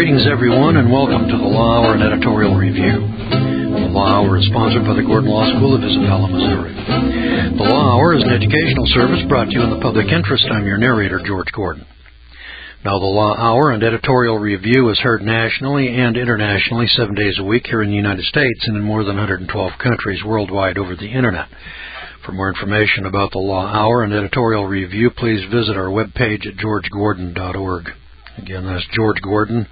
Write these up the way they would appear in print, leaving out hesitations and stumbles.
Greetings, everyone, and welcome to the Law Hour and Editorial Review. The Law Hour is sponsored by the Gordon Law School of Isabella, Missouri. The Law Hour is an educational service brought to you in the public interest. I'm your narrator, George Gordon. Now, the Law Hour and Editorial Review is heard nationally and internationally 7 days a week here in the United States and in more than 112 countries worldwide over the Internet. For more information about the Law Hour and Editorial Review, please visit our webpage at georgegordon.org. Again, that's georgegordon.org.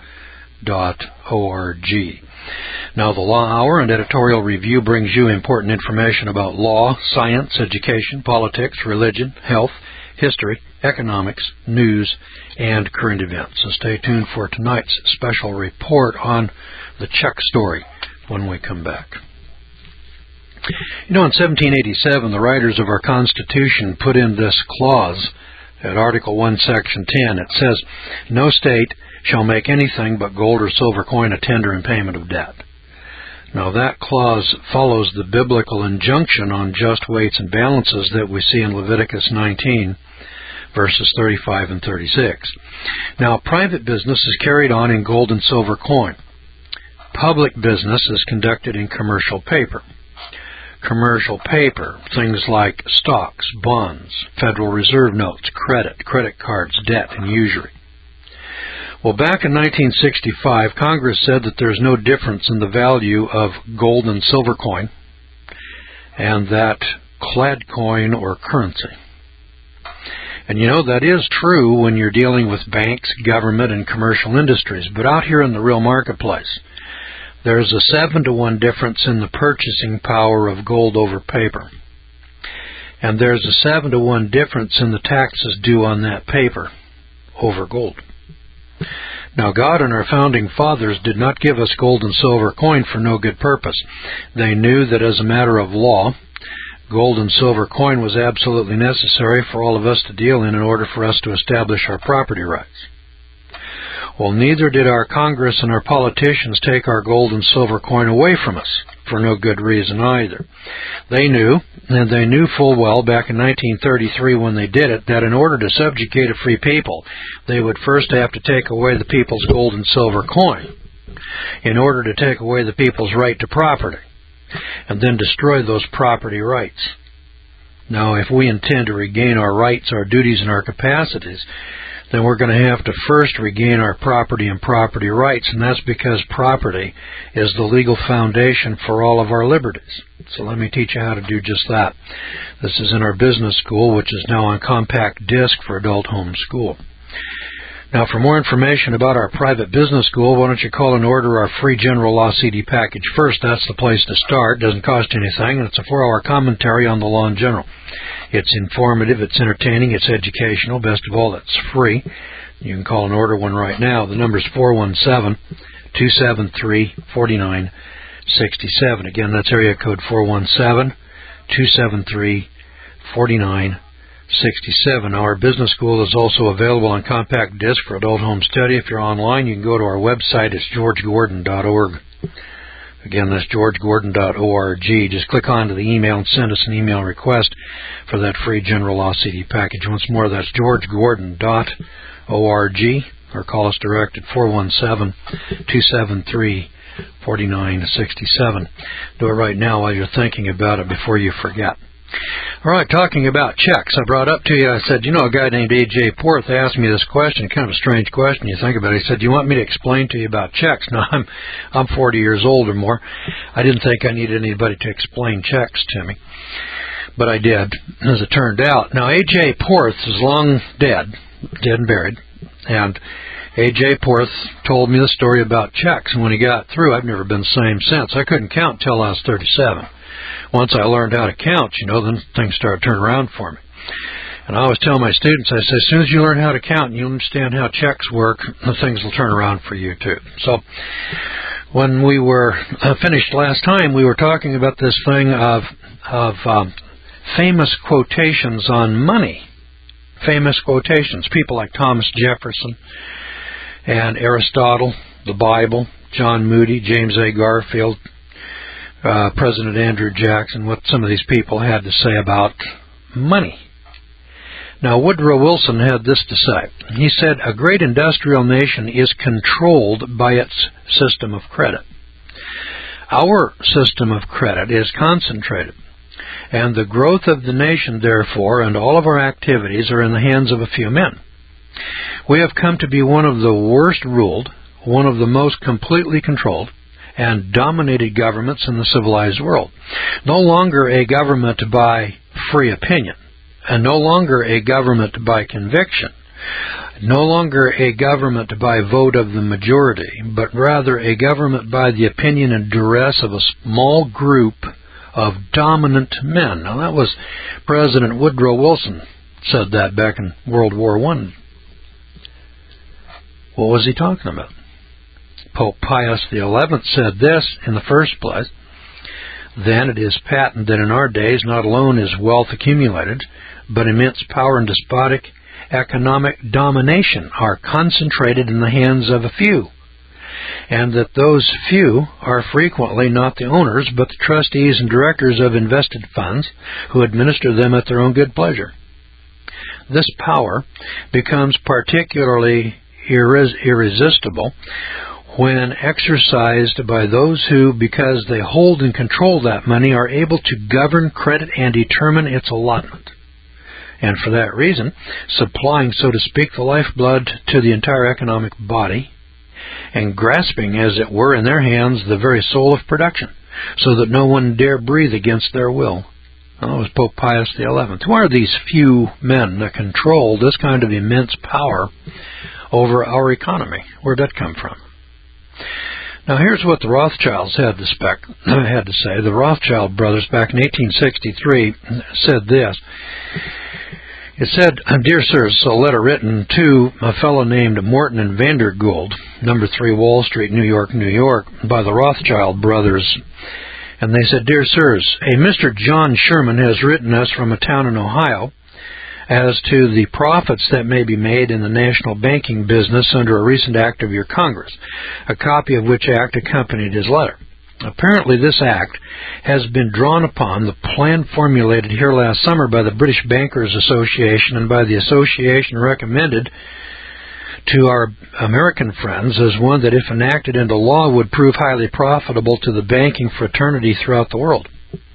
Now, the Law Hour and Editorial Review brings you important information about law, science, education, politics, religion, health, history, economics, news, and current events. So stay tuned for tonight's special report on the Czech story when we come back. You know, in 1787, the writers of our Constitution put in this clause at Article 1, Section 10. It says, "No state shall make anything but gold or silver coin a tender in payment of debt." Now, that clause follows the biblical injunction on just weights and balances that we see in Leviticus 19, verses 35 and 36. Now, private business is carried on in gold and silver coin. Public business is conducted in commercial paper. Commercial paper, things like stocks, bonds, Federal Reserve notes, credit cards, debt, and usury. Well, back in 1965, Congress said that there's no difference in the value of gold and silver coin and that clad coin or currency. And you know, that is true when you're dealing with banks, government, and commercial industries. But out here in the real marketplace, there's a 7-to-1 difference in the purchasing power of gold over paper. And there's a 7-to-1 difference in the taxes due on that paper over gold. Now, God and our founding fathers did not give us gold and silver coin for no good purpose. They knew that as a matter of law, gold and silver coin was absolutely necessary for all of us to deal in order for us to establish our property rights. Well, neither did our Congress and our politicians take our gold and silver coin away from us for no good reason either. They knew, and they knew full well back in 1933 when they did it, that in order to subjugate a free people, they would first have to take away the people's gold and silver coin in order to take away the people's right to property, and then destroy those property rights. Now, if we intend to regain our rights, our duties, and our capacities, then we're going to have to first regain our property and property rights, and that's because property is the legal foundation for all of our liberties. So let me teach you how to do just that. This is in our business school, which is now on compact disc for adult home school. Now, for more information about our private business school, why don't you call and order our free general law CD package first? That's the place to start. It doesn't cost anything, and it's a 4-hour commentary on the law in general. It's informative, it's entertaining, it's educational. Best of all, it's free. You can call and order one right now. The number is 417-273-4967. Again, that's area code 417-273-4967. Our business school is also available on compact disc for adult home study. If you're online, you can go to our website. It's georgegordon.org. Again, that's georgegordon.org. Just click onto the email and send us an email request for that free general law CD package. Once more, that's georgegordon.org, or call us direct at 417-273-4967. Do it right now while you're thinking about it before you forget. All right, talking about checks, I brought up to you, I said, you know, a guy named A.J. Porth asked me this question, kind of a strange question, you think about it. He said, do you want me to explain to you about checks? Now, I'm 40 years old or more. I didn't think I needed anybody to explain checks to me, but I did, as it turned out. Now, A.J. Porth is long dead and buried, and A.J. Porth told me the story about checks, and when he got through, I've never been the same since. I couldn't count till I was 37. Once I learned how to count, you know, then things started turning around for me. And I always tell my students, I say, as soon as you learn how to count and you understand how checks work, things will turn around for you too. So when we were finished last time, we were talking about this thing of famous quotations on money. Famous quotations. People like Thomas Jefferson and Aristotle, the Bible, John Moody, James A. Garfield, President Andrew Jackson, what some of these people had to say about money. Now, Woodrow Wilson had this to say. He said, "A great industrial nation is controlled by its system of credit. Our system of credit is concentrated, and the growth of the nation, therefore, and all of our activities are in the hands of a few men. We have come to be one of the worst ruled, one of the most completely controlled, and dominated governments in the civilized world. No longer a government by free opinion, and no longer a government by conviction, no longer a government by vote of the majority, but rather a government by the opinion and duress of a small group of dominant men." Now, that was President Woodrow Wilson said that back in World War I. What was he talking about? Pope Pius XI said this in the first place: "Then it is patent that in our days not alone is wealth accumulated, but immense power and despotic economic domination are concentrated in the hands of a few, and that those few are frequently not the owners, but the trustees and directors of invested funds, who administer them at their own good pleasure. This power becomes particularly irresistible when exercised by those who, because they hold and control that money, are able to govern credit and determine its allotment, and for that reason, supplying, so to speak, the lifeblood to the entire economic body, and grasping, as it were, in their hands the very soul of production, so that no one dare breathe against their will." That was Pope Pius XI. Who are these few men that control this kind of immense power over our economy? Where'd that come from? Now, here's what the Rothschilds had to say. The Rothschild brothers, back in 1863, said this. It said, "Dear sirs, a letter written to a fellow named Morton and Vandergould, number 3 Wall Street, New York, New York, by the Rothschild brothers." And they said, "Dear sirs, a Mr. John Sherman has written us from a town in Ohio as to the profits that may be made in the national banking business under a recent act of your Congress, a copy of which act accompanied his letter. Apparently this act has been drawn upon the plan formulated here last summer by the British Bankers Association and by the association recommended to our American friends as one that, if enacted into law, would prove highly profitable to the banking fraternity throughout the world.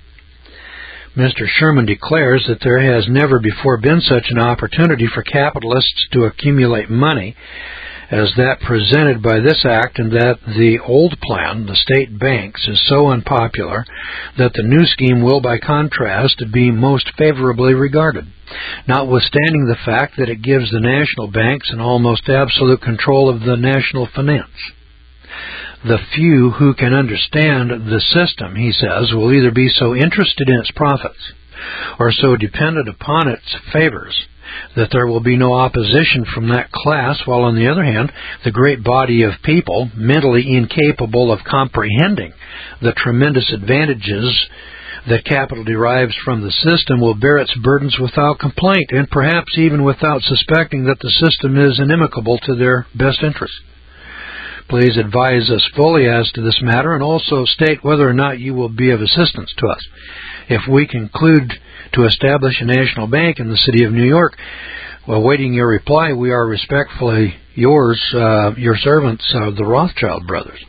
Mr. Sherman declares that there has never before been such an opportunity for capitalists to accumulate money as that presented by this act, and that the old plan, the state banks, is so unpopular that the new scheme will, by contrast, be most favorably regarded, notwithstanding the fact that it gives the national banks an almost absolute control of the national finance. The few who can understand the system," he says, "will either be so interested in its profits or so dependent upon its favors that there will be no opposition from that class, while, on the other hand, the great body of people, mentally incapable of comprehending the tremendous advantages that capital derives from the system, will bear its burdens without complaint, and perhaps even without suspecting that the system is inimical to their best interests. Please advise us fully as to this matter, and also state whether or not you will be of assistance to us. If we conclude to establish a national bank in the city of New York, while waiting your reply, we are respectfully yours, your servants, the Rothschild brothers."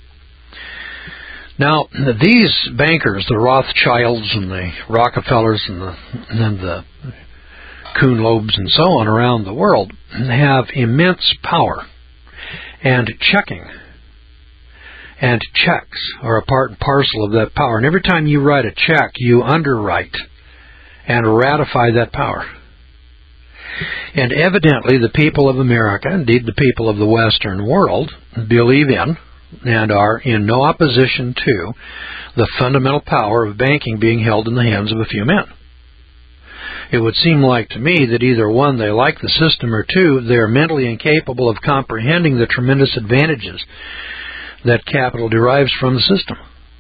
Now, these bankers, the Rothschilds and the Rockefellers and the Kuhn-Loebs and so on around the world, have immense power. And checking and checks are a part and parcel of that power. And every time you write a check, you underwrite and ratify that power. And evidently the people of America, indeed the people of the Western world, believe in and are in no opposition to the fundamental power of banking being held in the hands of a few men. It would seem like to me that either one, they like the system, or two, they are mentally incapable of comprehending the tremendous advantages that capital derives from the system.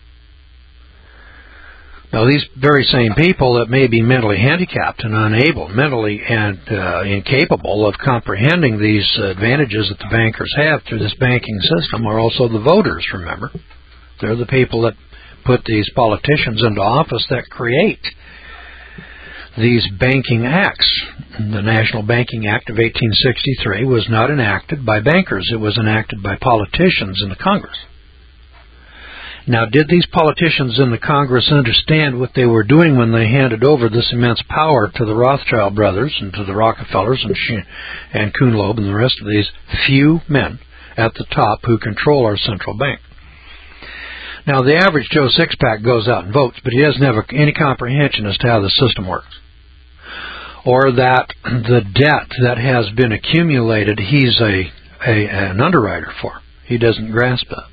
Now, these very same people that may be mentally handicapped and unable, mentally and incapable of comprehending these advantages that the bankers have through this banking system are also the voters, remember. They're the people that put these politicians into office that create these banking acts. The National Banking Act of 1863 was not enacted by bankers. It was enacted by politicians in the Congress. Now, did these politicians in the Congress understand what they were doing when they handed over this immense power to the Rothschild brothers and to the Rockefellers and Kuhn Loeb and the rest of these few men at the top who control our central bank? Now, the average Joe Sixpack goes out and votes, but he doesn't have any comprehension as to how the system works, or that the debt that has been accumulated, he's an underwriter for. He doesn't grasp that.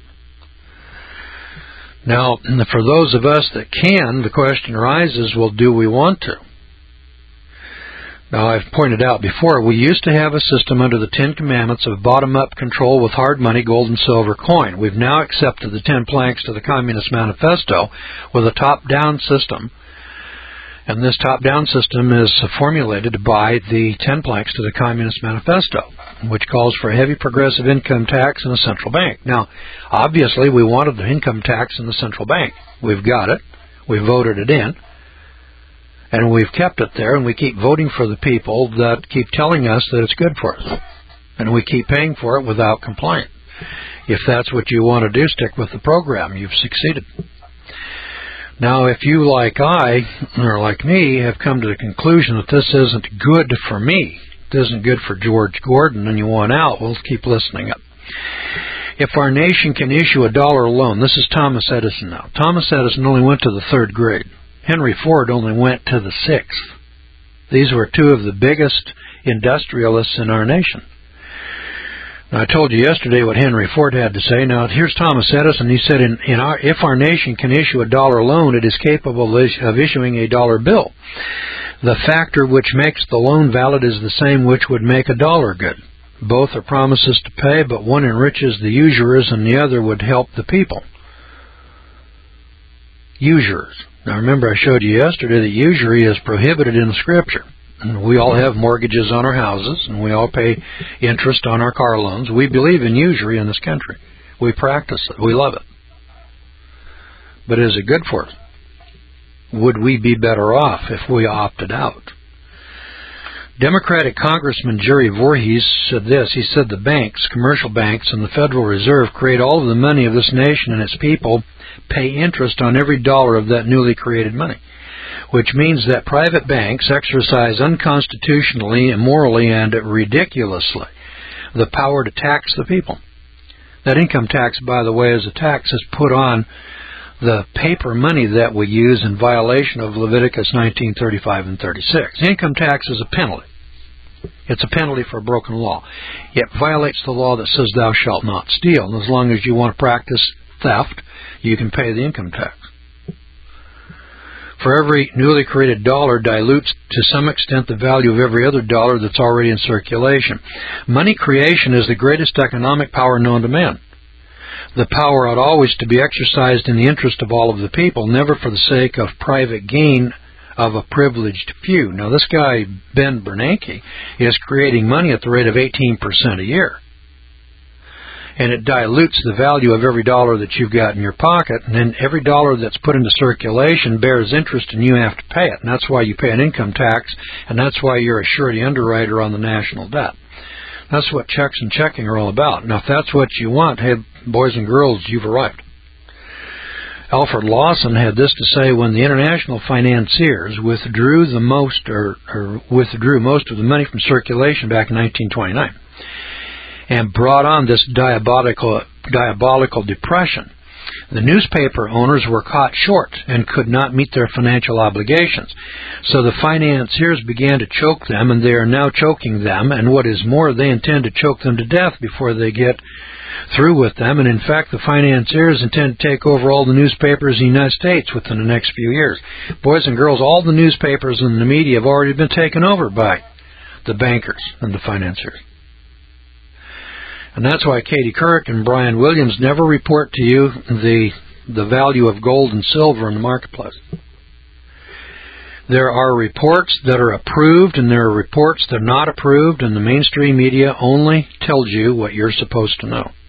Now, for those of us that can, the question arises, well, do we want to? Now, I've pointed out before, we used to have a system under the Ten Commandments of bottom-up control with hard money, gold and silver coin. We've now accepted the 10 planks to the Communist Manifesto with a top-down system. And this top-down system is formulated by the 10 planks to the Communist Manifesto, which calls for a heavy progressive income tax and a central bank. Now, obviously, we wanted the income tax and the central bank. We've got it. We voted it in. And we've kept it there, and we keep voting for the people that keep telling us that it's good for us. And we keep paying for it without complaint. If that's what you want to do, stick with the program. You've succeeded. Now, if you, like I, or like me, have come to the conclusion that this isn't good for me, it isn't good for George Gordon, and you want out, well, keep listening up. If our nation can issue $1 loan, this is Thomas Edison now. Thomas Edison only went to the 3rd grade. Henry Ford only went to the 6th. These were two of the biggest industrialists in our nation. Now, I told you yesterday what Henry Ford had to say. Now, here's Thomas Edison. He said, if our nation can issue $1 loan, it is capable of issuing a $1 bill. The factor which makes the loan valid is the same which would make $1 good. Both are promises to pay, but one enriches the usurers and the other would help the people. Usurers. Now, remember, I showed you yesterday that usury is prohibited in the Scripture. We all have mortgages on our houses, and we all pay interest on our car loans. We believe in usury in this country. We practice it. We love it. But is it good for us? Would we be better off if we opted out? Democratic Congressman Jerry Voorhees said this. He said the banks, commercial banks, and the Federal Reserve create all of the money of this nation, and its people pay interest on every dollar of that newly created money, which means that private banks exercise unconstitutionally, immorally, and ridiculously the power to tax the people. That income tax, by the way, as a tax is put on the paper money that we use in violation of Leviticus 19:35 and 36. Income tax is a penalty. It's a penalty for a broken law. It violates the law that says thou shalt not steal. And as long as you want to practice theft, you can pay the income tax. For every newly created dollar dilutes to some extent the value of every other dollar that's already in circulation. Money creation is the greatest economic power known to man. The power ought always to be exercised in the interest of all of the people, never for the sake of private gain of a privileged few. Now, this guy, Ben Bernanke, is creating money at the rate of 18% a year. And it dilutes the value of every dollar that you've got in your pocket, and then every dollar that's put into circulation bears interest and you have to pay it. And that's why you pay an income tax, and that's why you're a surety underwriter on the national debt. That's what checks and checking are all about. Now, if that's what you want, hey, boys and girls, you've arrived. Alfred Lawson had this to say: when the international financiers withdrew most of the money from circulation back in 1929 and brought on this diabolical depression, the newspaper owners were caught short and could not meet their financial obligations. So the financiers began to choke them, and they are now choking them, and what is more, they intend to choke them to death before they get through with them. And in fact, the financiers intend to take over all the newspapers in the United States within the next few years. Boys and girls, all the newspapers and the media have already been taken over by the bankers and the financiers. And that's why Katie Couric and Brian Williams never report to you the value of gold and silver in the marketplace. There are reports that are approved and there are reports that are not approved, and the mainstream media only tells you what you're supposed to know.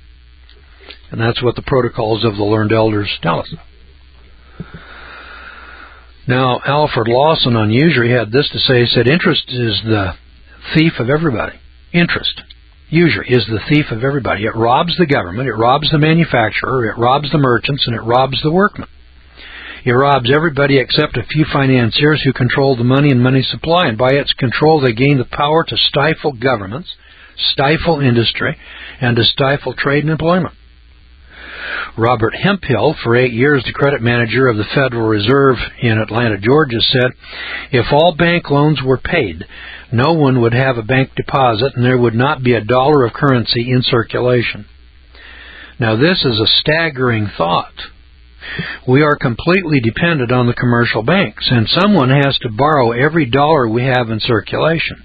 And that's what the protocols of the learned elders tell us. Now, Alfred Lawson on usury had this to say. He said, interest is the thief of everybody. Interest, usury, is the thief of everybody. It robs the government, it robs the manufacturer, it robs the merchants, and it robs the workmen. It robs everybody except a few financiers who control the money and money supply, and by its control they gain the power to stifle governments, stifle industry, and to stifle trade and employment. Robert Hemphill, for 8 years the credit manager of the Federal Reserve in Atlanta, Georgia, said, if all bank loans were paid, no one would have a bank deposit and there would not be a dollar of currency in circulation. Now this is a staggering thought. We are completely dependent on the commercial banks, and someone has to borrow every dollar we have in circulation.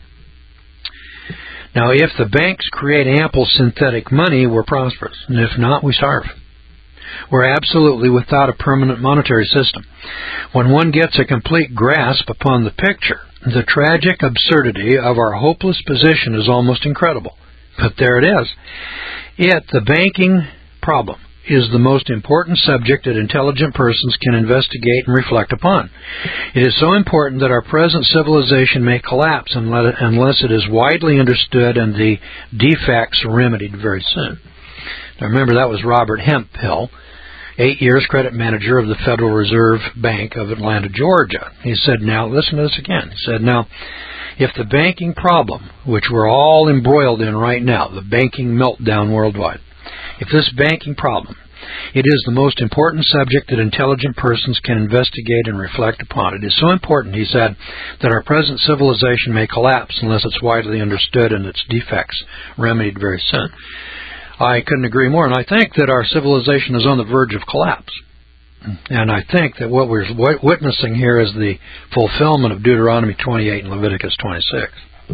Now, if the banks create ample synthetic money, we're prosperous, and if not, we starve. We're absolutely without a permanent monetary system. When one gets a complete grasp upon the picture, the tragic absurdity of our hopeless position is almost incredible. But there it is. The banking problem, is the most important subject that intelligent persons can investigate and reflect upon. It is so important that our present civilization may collapse unless it is widely understood and the defects remedied very soon. Now remember, that was Robert Hemphill, 8 years credit manager of the Federal Reserve Bank of Atlanta, Georgia. He said, now, listen to this again. He said, now, if the banking problem, which we're all embroiled in right now, the banking meltdown worldwide, if this banking problem, it is the most important subject that intelligent persons can investigate and reflect upon. It is so important, he said, that our present civilization may collapse unless it's widely understood and its defects remedied very soon. I couldn't agree more, and I think that our civilization is on the verge of collapse. And I think that what we're witnessing here is the fulfillment of Deuteronomy 28 and Leviticus 26.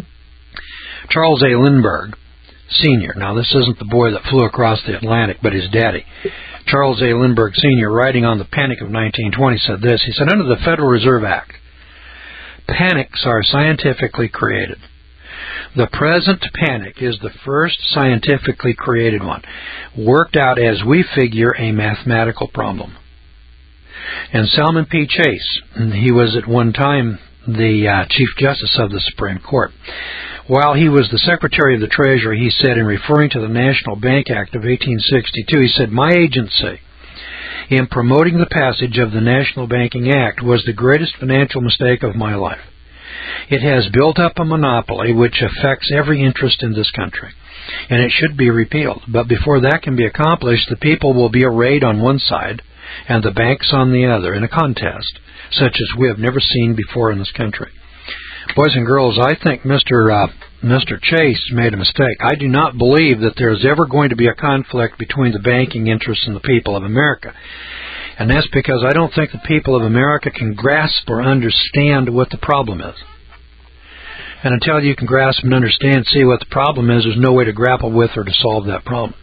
Charles A. Lindbergh, Sr. Now, this isn't the boy that flew across the Atlantic, but his daddy. Charles A. Lindbergh, Sr., writing on the Panic of 1920, said this. He said, under the Federal Reserve Act, panics are scientifically created. The present panic is the first scientifically created one, worked out as we figure a mathematical problem. And Salmon P. Chase, he was at one time the Chief Justice of the Supreme Court. While he was the Secretary of the Treasury, he said, in referring to the National Bank Act of 1862, he said, my agency, in promoting the passage of the National Banking Act, was the greatest financial mistake of my life. It has built up a monopoly which affects every interest in this country, and it should be repealed. But before that can be accomplished, the people will be arrayed on one side and the banks on the other in a contest such as we have never seen before in this country. Boys and girls, I think Mr. Chase made a mistake. I do not believe that there's ever going to be a conflict between the banking interests and the people of America. And that's because I don't think the people of America can grasp or understand what the problem is. And until you can grasp and understand, see what the problem is, there's no way to grapple with or to solve that problem.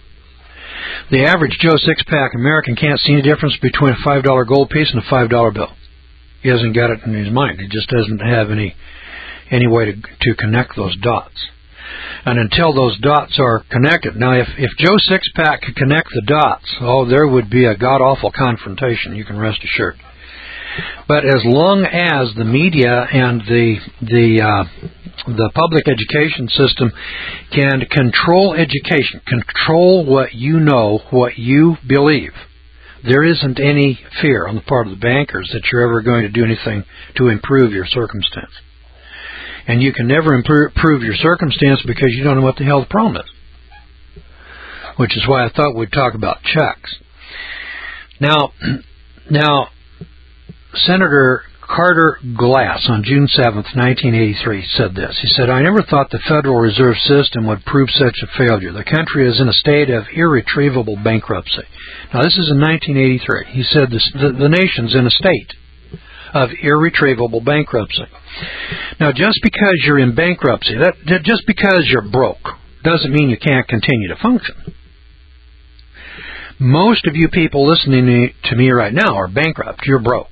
The average Joe six-pack American can't see any difference between a $5 gold piece and a $5 bill. He hasn't got it in his mind. He just doesn't have any way to connect those dots. And until those dots are connected. Now, if Joe Sixpack could connect the dots, there would be a god-awful confrontation, you can rest assured. But as long as the media and the public education system can control education, control what you know, what you believe, there isn't any fear on the part of the bankers that you're ever going to do anything to improve your circumstance. And you can never improve your circumstance because you don't know what the hell the problem is. Which is why I thought we'd talk about checks. Now, Senator Carter Glass on June 7th, 1983 said this. He said, I never thought the Federal Reserve System would prove such a failure. The country is in a state of irretrievable bankruptcy. Now, this is in 1983. He said the nation's in a state of irretrievable bankruptcy. Now, just because you're in bankruptcy, just because you're broke, doesn't mean you can't continue to function. Most of you people listening to me right now are bankrupt. You're broke.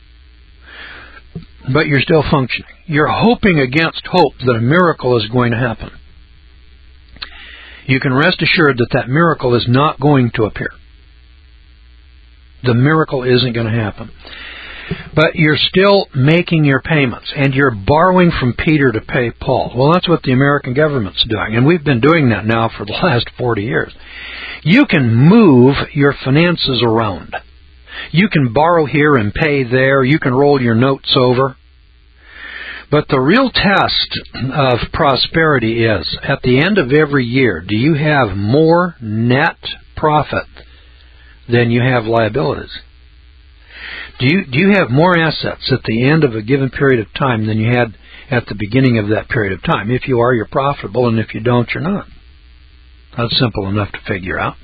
But you're still functioning. You're hoping against hope that a miracle is going to happen. You can rest assured that that miracle is not going to appear. The miracle isn't going to happen. But you're still making your payments, and you're borrowing from Peter to pay Paul. Well, that's what the American government's doing, and we've been doing that now for the last 40 years. You can move your finances around. You can borrow here and pay there. You can roll your notes over. But the real test of prosperity is, at the end of every year, do you have more net profit than you have liabilities? Do you have more assets at the end of a given period of time than you had at the beginning of that period of time? If you are, you're profitable, and if you don't, you're not. That's simple enough to figure out.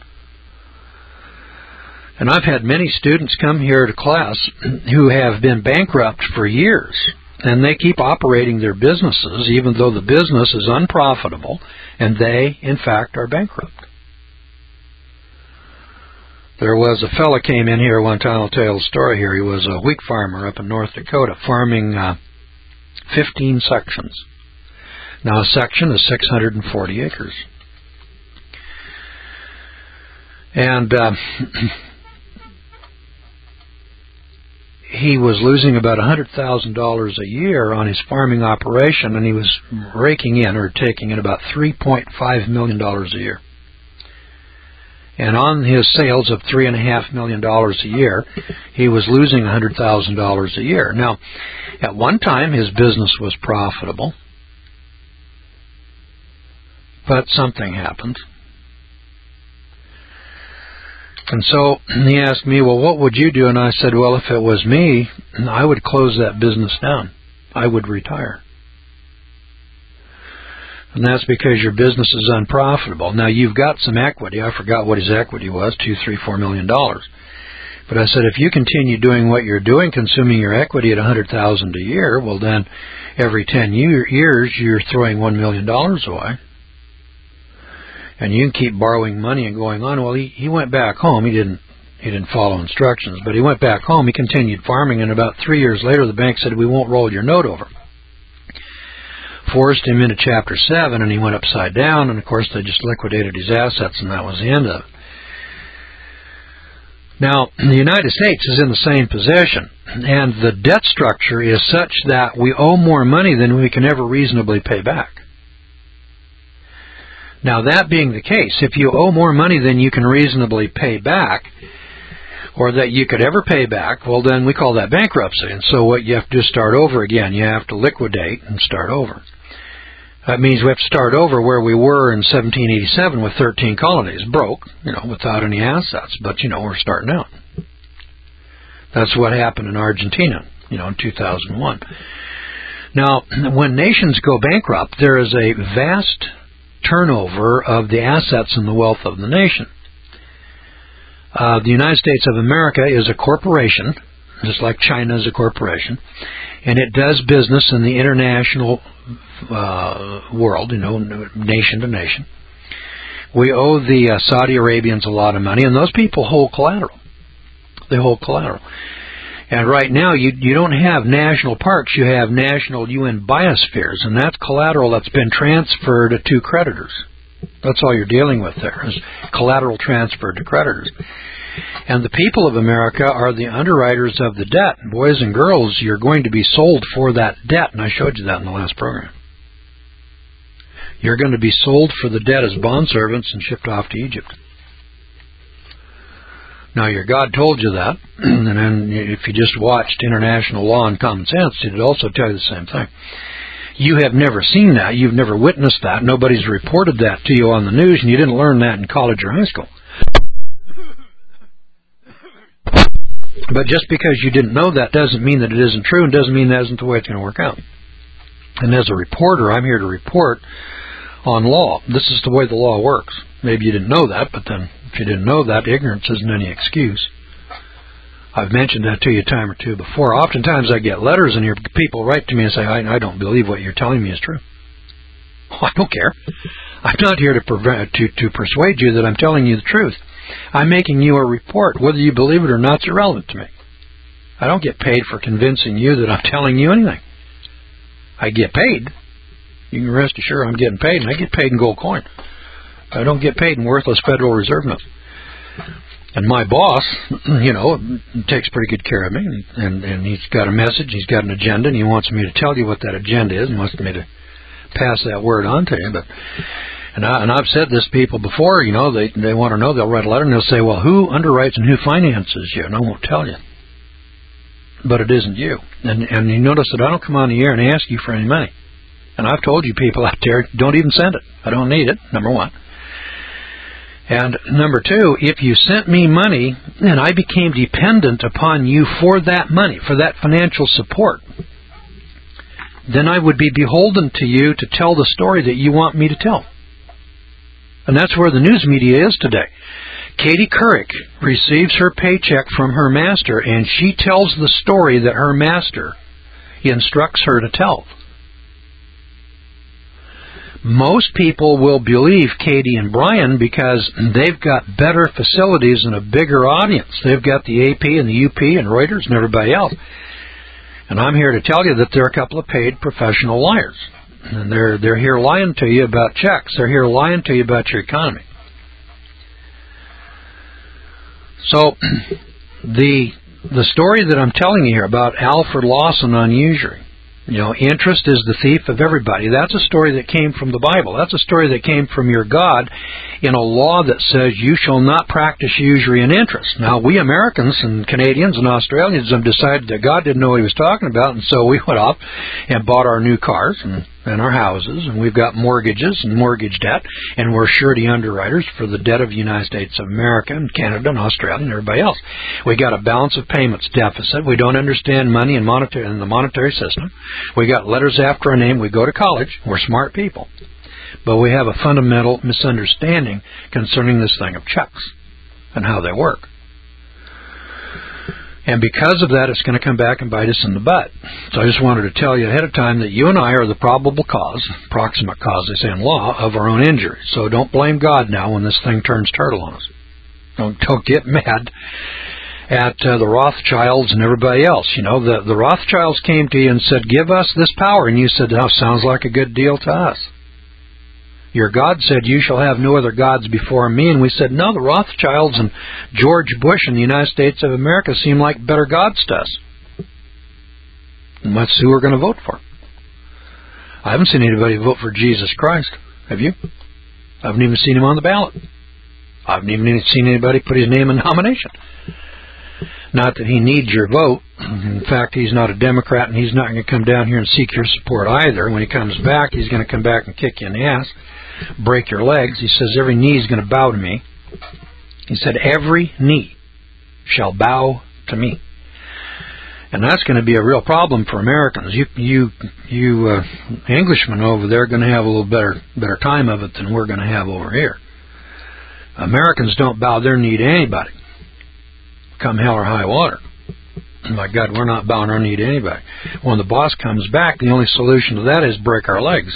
And I've had many students come here to class who have been bankrupt for years, and they keep operating their businesses even though the business is unprofitable, and they, in fact, are bankrupt. There was a fellow came in here one time, I'll tell you the story here. He was a wheat farmer up in North Dakota, farming 15 sections. Now a section is 640 acres. And he was losing about $100,000 a year on his farming operation, and he was raking in or taking in about $3.5 million a year. And on his sales of $3.5 million a year, he was losing $100,000 a year. Now, at one time, his business was profitable, but something happened. And so he asked me, well, what would you do? And I said, well, if it was me, I would close that business down. I would retire. And that's because your business is unprofitable. Now, you've got some equity. I forgot what his equity was, $2, $3, $4 million. But I said, if you continue doing what you're doing, consuming your equity at $100,000 a year, well, then every 10 years, you're throwing $1 million away. And you can keep borrowing money and going on. Well, he went back home. He didn't follow instructions, but he went back home. He continued farming, and about 3 years later, the bank said, we won't roll your note over. Forced him into Chapter 7, and he went upside down, and of course they just liquidated his assets, and that was the end of it. Now, the United States is in the same position, and the debt structure is such that we owe more money than we can ever reasonably pay back. Now, that being the case, if you owe more money than you can reasonably pay back, or that you could ever pay back, well, then we call that bankruptcy. And so what you have to do is start over again. You have to liquidate and start over. That means we have to start over where we were in 1787 with 13 colonies, broke, without any assets. But, we're starting out. That's what happened in Argentina, in 2001. Now, when nations go bankrupt, there is a vast turnover of the assets and the wealth of the nation. The United States of America is a corporation, just like China is a corporation, and it does business in the international world, nation to nation. We owe the Saudi Arabians a lot of money, and those people hold collateral. They hold collateral. And right now, you don't have national parks, you have national UN biospheres, and that's collateral that's been transferred to creditors. That's all you're dealing with there, is collateral transferred to creditors. And the people of America are the underwriters of the debt. Boys and girls, you're going to be sold for that debt, and I showed you that in the last program. You're going to be sold for the debt as bondservants and shipped off to Egypt. Now, your God told you that, and then if you just watched International Law and Common Sense, it would also tell you the same thing. You have never seen that. You've never witnessed that. Nobody's reported that to you on the news, and you didn't learn that in college or high school. But just because you didn't know that doesn't mean that it isn't true, and doesn't mean that isn't the way it's going to work out. And as a reporter, I'm here to report on law. This is the way the law works. Maybe you didn't know that, but then if you didn't know that, ignorance isn't any excuse. I've mentioned that to you a time or two before. Oftentimes I get letters and people write to me and say, I don't believe what you're telling me is true. Oh, I don't care. I'm not here to persuade you that I'm telling you the truth. I'm making you a report. Whether you believe it or not is irrelevant to me. I don't get paid for convincing you that I'm telling you anything. I get paid. You can rest assured I'm getting paid, and I get paid in gold coin. I don't get paid in worthless Federal Reserve notes. And my boss, takes pretty good care of me, and he's got a message, he's got an agenda, and he wants me to tell you what that agenda is, and wants me to pass that word on to you. And I've said this to people before, they want to know, they'll write a letter and they'll say, well, who underwrites and who finances you? And I won't tell you. But it isn't you. And you notice that I don't come on the air and ask you for any money. And I've told you people out there, don't even send it. I don't need it, number one. And number two, if you sent me money and I became dependent upon you for that money, for that financial support, then I would be beholden to you to tell the story that you want me to tell. And that's where the news media is today. Katie Couric receives her paycheck from her master, and she tells the story that her master instructs her to tell. Most people will believe Katie and Brian because they've got better facilities and a bigger audience. They've got the AP and the UP and Reuters and everybody else. And I'm here to tell you that they're a couple of paid professional liars. And they're here lying to you about checks. They're here lying to you about your economy. So the story that I'm telling you here about Alfred Lawson on usury, interest is the thief of everybody. That's a story that came from the Bible. That's a story that came from your God in a law that says you shall not practice usury and interest. Now, we Americans and Canadians and Australians have decided that God didn't know what he was talking about, and so we went off and bought our new cars and our houses, and we've got mortgages and mortgage debt, and we're surety underwriters for the debt of the United States of America and Canada and Australia and everybody else. We got a balance of payments deficit. We don't understand money and the monetary system. We got letters after our name. We go to college. We're smart people. But we have a fundamental misunderstanding concerning this thing of checks and how they work. And because of that, it's going to come back and bite us in the butt. So I just wanted to tell you ahead of time that you and I are the probable cause, proximate cause, they say in law, of our own injury. So don't blame God now when this thing turns turtle on us. Don't get mad at the Rothschilds and everybody else. The Rothschilds came to you and said, give us this power. And you said, that sounds like a good deal to us. Your God said, you shall have no other gods before me. And we said, no, the Rothschilds and George Bush and the United States of America seem like better gods to us. And that's who we're going to vote for. I haven't seen anybody vote for Jesus Christ. Have you? I haven't even seen him on the ballot. I haven't even seen anybody put his name in nomination. Not that he needs your vote. In fact, he's not a Democrat, and he's not going to come down here and seek your support either. When he comes back, he's going to come back and kick you in the ass, break your legs. He says, every knee is going to bow to me. He said, every knee shall bow to me. And that's going to be a real problem for Americans. You Englishmen over there are going to have a little better time of it than we're going to have over here. Americans don't bow their knee to anybody, come hell or high water. My God, we're not bowing our knee to anybody. When the boss comes back, the only solution to that is break our legs.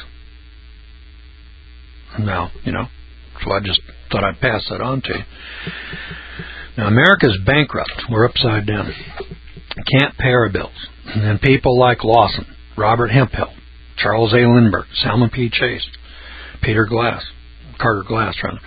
Now, so I just thought I'd pass that on to you. Now, America's bankrupt. We're upside down. Can't pay our bills. And people like Lawson, Robert Hemphill, Charles A. Lindbergh, Salmon P. Chase, Carter Glass, rather.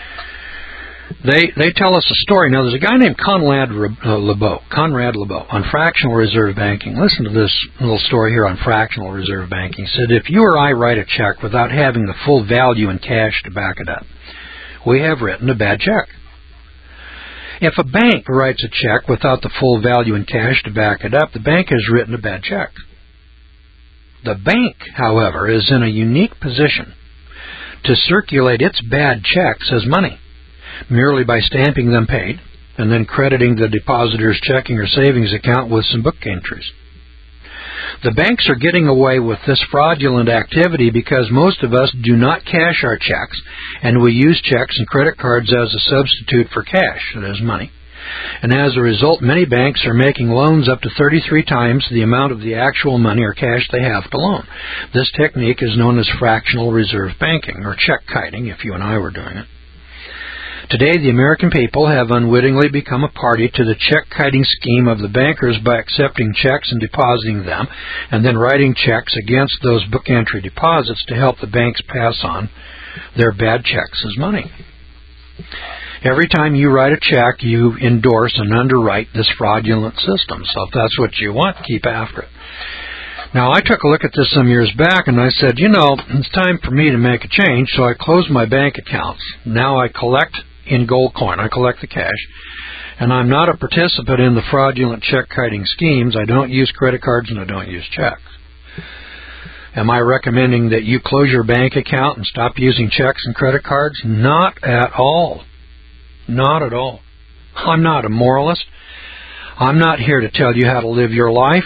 They tell us a story. Now, there's a guy named Conrad Lebeau on fractional reserve banking. Listen to this little story here on fractional reserve banking. He said, if you or I write a check without having the full value in cash to back it up, we have written a bad check. If a bank writes a check without the full value in cash to back it up, the bank has written a bad check. The bank, however, is in a unique position to circulate its bad checks as money, merely by stamping them paid and then crediting the depositor's checking or savings account with some book entries. The banks are getting away with this fraudulent activity because most of us do not cash our checks, and we use checks and credit cards as a substitute for cash, that is money. And as a result, many banks are making loans up to 33 times the amount of the actual money or cash they have to loan. This technique is known as fractional reserve banking, or check kiting, if you and I were doing it. Today, the American people have unwittingly become a party to the check-kiting scheme of the bankers by accepting checks and depositing them, and then writing checks against those book entry deposits to help the banks pass on their bad checks as money. Every time you write a check, you endorse and underwrite this fraudulent system. So if that's what you want, keep after it. Now, I took a look at this some years back, and I said, it's time for me to make a change, so I closed my bank accounts. Now I collect in gold coin. I collect the cash. And I'm not a participant in the fraudulent check-kiting schemes. I don't use credit cards, and I don't use checks. Am I recommending that you close your bank account and stop using checks and credit cards? Not at all. Not at all. I'm not a moralist. I'm not here to tell you how to live your life.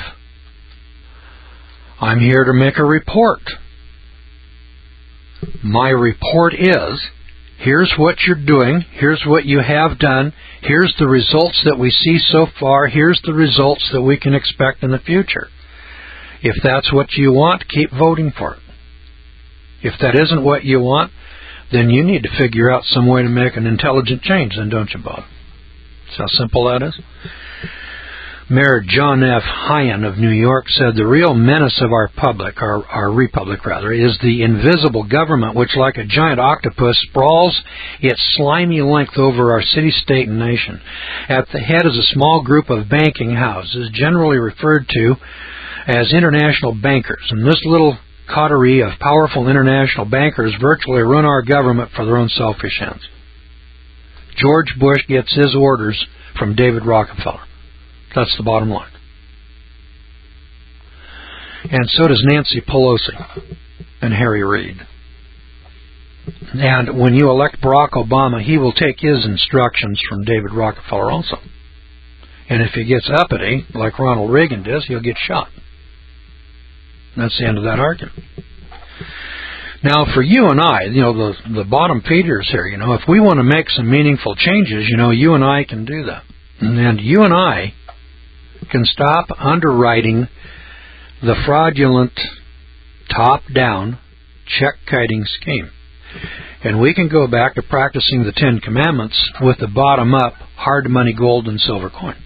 I'm here to make a report. My report is, here's what you're doing, here's what you have done, here's the results that we see so far, here's the results that we can expect in the future. If that's what you want, keep voting for it. If that isn't what you want, then you need to figure out some way to make an intelligent change, then, don't you, Bob? See how simple that is? Mayor John F. Hyan of New York said the real menace of our republic, is the invisible government which, like a giant octopus, sprawls its slimy length over our city, state, and nation. At the head is a small group of banking houses, generally referred to as international bankers, and this little coterie of powerful international bankers virtually run our government for their own selfish ends. George Bush gets his orders from David Rockefeller. That's the bottom line. And so does Nancy Pelosi and Harry Reid. And when you elect Barack Obama, he will take his instructions from David Rockefeller also. And if he gets uppity, like Ronald Reagan does, he'll get shot. That's the end of that argument. Now, for you and I, the bottom feeders here, if we want to make some meaningful changes, you and I can do that. And you and I can stop underwriting the fraudulent top-down check-kiting scheme. And we can go back to practicing the Ten Commandments with the bottom-up hard money, gold, and silver coin.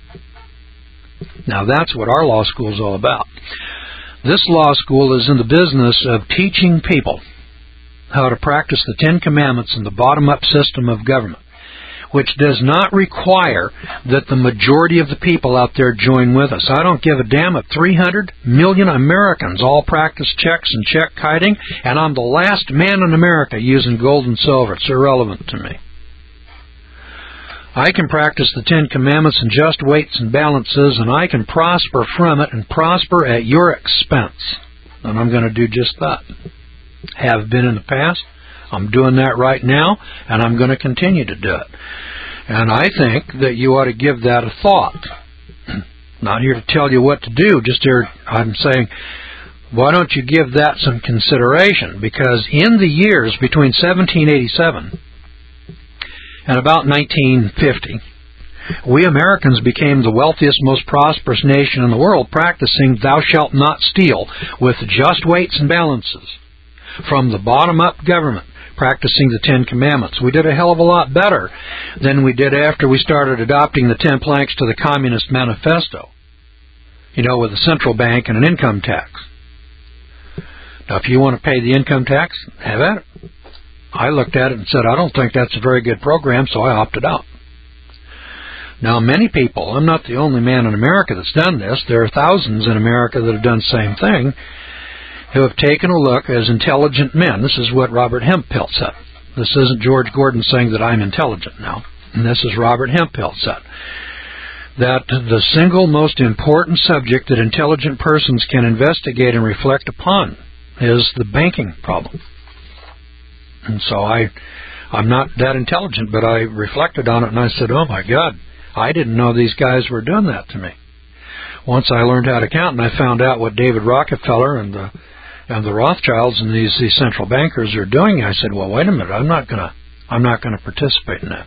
Now, that's what our law school is all about. This law school is in the business of teaching people how to practice the Ten Commandments in the bottom-up system of government, which does not require that the majority of the people out there join with us. I don't give a damn if 300 million Americans all practice checks and check-kiting, and I'm the last man in America using gold and silver. It's irrelevant to me. I can practice the Ten Commandments in just weights and balances, and I can prosper from it and prosper at your expense. And I'm going to do just that. Have been in the past. I'm doing that right now, and I'm going to continue to do it. And I think that you ought to give that a thought. Not here to tell you what to do, just here I'm saying, why don't you give that some consideration? Because in the years between 1787 and about 1950, we Americans became the wealthiest, most prosperous nation in the world, practicing thou shalt not steal with just weights and balances. From the bottom-up government, practicing the Ten Commandments. We did a hell of a lot better than we did after we started adopting the 10 planks to the Communist Manifesto, with a central bank and an income tax. Now, if you want to pay the income tax, have at it. I looked at it and said, I don't think that's a very good program, so I opted out. Now, many people, I'm not the only man in America that's done this. There are thousands in America that have done the same thing, who have taken a look as intelligent men. This is what Robert Hemphill said. This isn't George Gordon saying that I'm intelligent now. And this is Robert Hemphill said. That the single most important subject that intelligent persons can investigate and reflect upon is the banking problem. And so I'm not that intelligent, but I reflected on it and I said, oh my God, I didn't know these guys were doing that to me. Once I learned how to count and I found out what David Rockefeller and the Rothschilds and these central bankers are doing, I said, well, wait a minute, I'm not going to participate in that.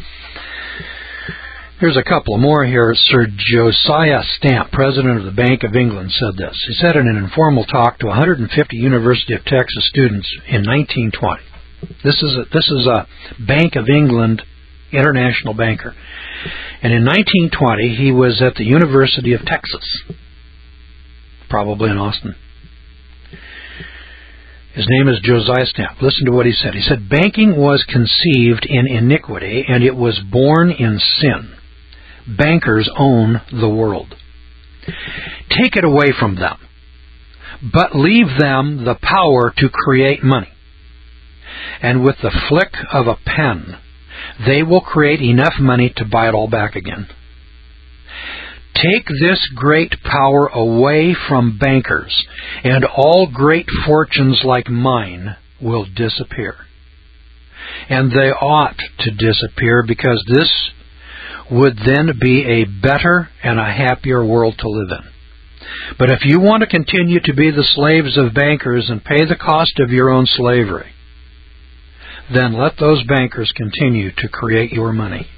Here's a couple more here. Sir Josiah Stamp, president of the Bank of England, said this. He said in an informal talk to 150 University of Texas students in 1920. This is a Bank of England international banker. And in 1920, he was at the University of Texas, probably in Austin. His name is Josiah Stamp. Listen to what he said. He said, banking was conceived in iniquity, and it was born in sin. Bankers own the world. Take it away from them, but leave them the power to create money. And with the flick of a pen, they will create enough money to buy it all back again. Take this great power away from bankers, and all great fortunes like mine will disappear. And they ought to disappear, because this would then be a better and a happier world to live in. But if you want to continue to be the slaves of bankers and pay the cost of your own slavery, then let those bankers continue to create your money.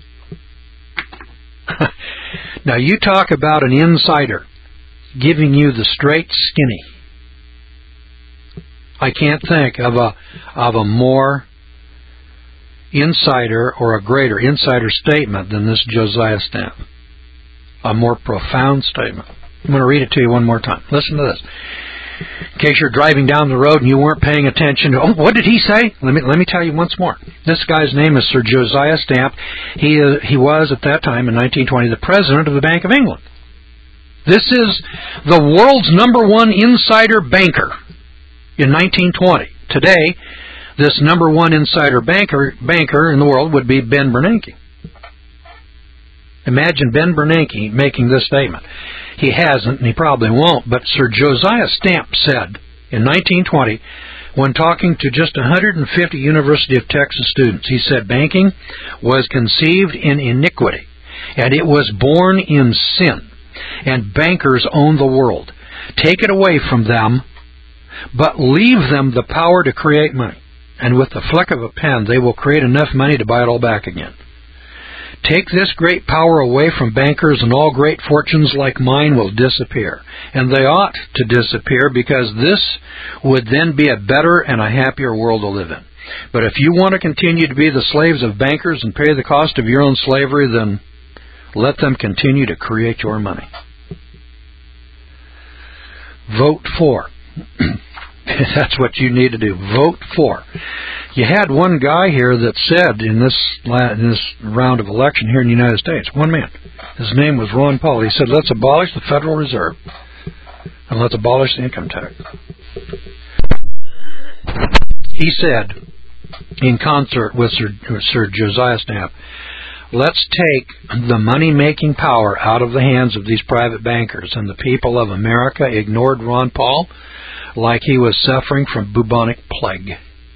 Now you talk about an insider giving you the straight skinny. I can't think of a more insider or a greater insider statement than this Josiah Stamp. A more profound statement. I'm going to read it to you one more time. Listen to this. In case you're driving down the road and you weren't paying attention. Oh, what did he say? Let me tell you once more. This guy's name is Sir Josiah Stamp. He was, at that time, in 1920, the president of the Bank of England. This is the world's #1 insider banker in 1920. Today, this #1 insider banker in the world would be Ben Bernanke. Imagine Ben Bernanke making this statement. He hasn't, and he probably won't, but Sir Josiah Stamp said in 1920, when talking to just 150 University of Texas students, he said, banking was conceived in iniquity, and it was born in sin, and bankers own the world. Take it away from them, but leave them the power to create money, and with the flick of a pen, they will create enough money to buy it all back again. Take this great power away from bankers, and all great fortunes like mine will disappear. And they ought to disappear, because this would then be a better and a happier world to live in. But if you want to continue to be the slaves of bankers and pay the cost of your own slavery, then let them continue to create your money. Vote for. That's what you need to do. Vote for. You had one guy here that said in this round of election here in the United States, one man, his name was Ron Paul. He said, let's abolish the Federal Reserve and let's abolish the income tax. He said, in concert with Sir Josiah Stamp, let's take the money-making power out of the hands of these private bankers. And the people of America ignored Ron Paul like he was suffering from bubonic plague.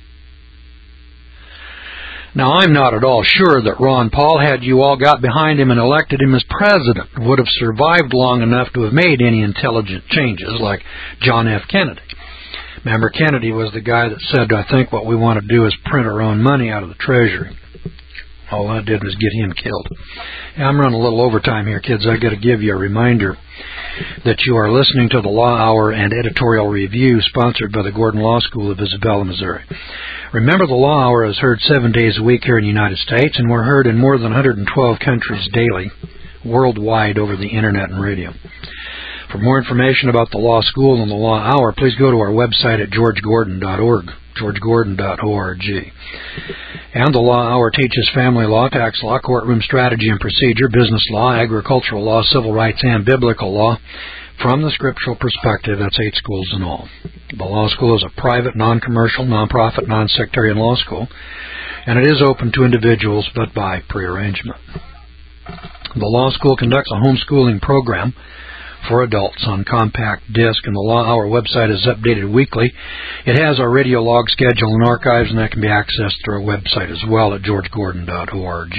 Now, I'm not at all sure that Ron Paul, had you all got behind him and elected him as president, would have survived long enough to have made any intelligent changes like John F. Kennedy. Remember, Kennedy was the guy that said, I think what we want to do is print our own money out of the Treasury. All that did was get him killed. I'm running a little overtime here, kids. I've got to give you a reminder that you are listening to the Law Hour and Editorial Review, sponsored by the Gordon Law School of Isabella, Missouri. Remember, the Law Hour is heard 7 days a week here in the United States, and we're heard in more than 112 countries daily, worldwide, over the Internet and radio. For more information about the Law School and the Law Hour, please go to our website at georgegordon.org, georgegordon.org. And the Law Hour teaches family law, tax law, courtroom strategy and procedure, business law, agricultural law, civil rights, and biblical law from the scriptural perspective. That's 8 schools in all. The Law School is a private, non-commercial, non-profit, non-sectarian law school, and it is open to individuals but by prearrangement. The Law School conducts a homeschooling program for adults on compact disc, and the Law Hour website is updated weekly. It has our radio log schedule and archives, and that can be accessed through our website as well at georgegordon.org.